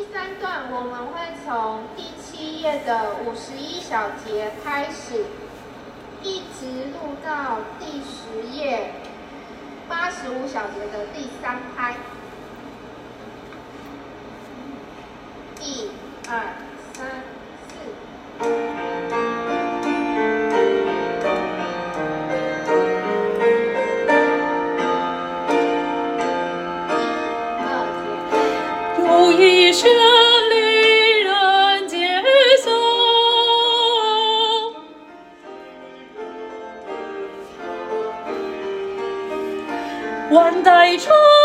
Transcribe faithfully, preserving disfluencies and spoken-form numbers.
三段我们会从第七页的五十一小节开始，一直录到第十页八十五小节的第三拍。一、二、三、四。 有一旋律人节奏，万代传。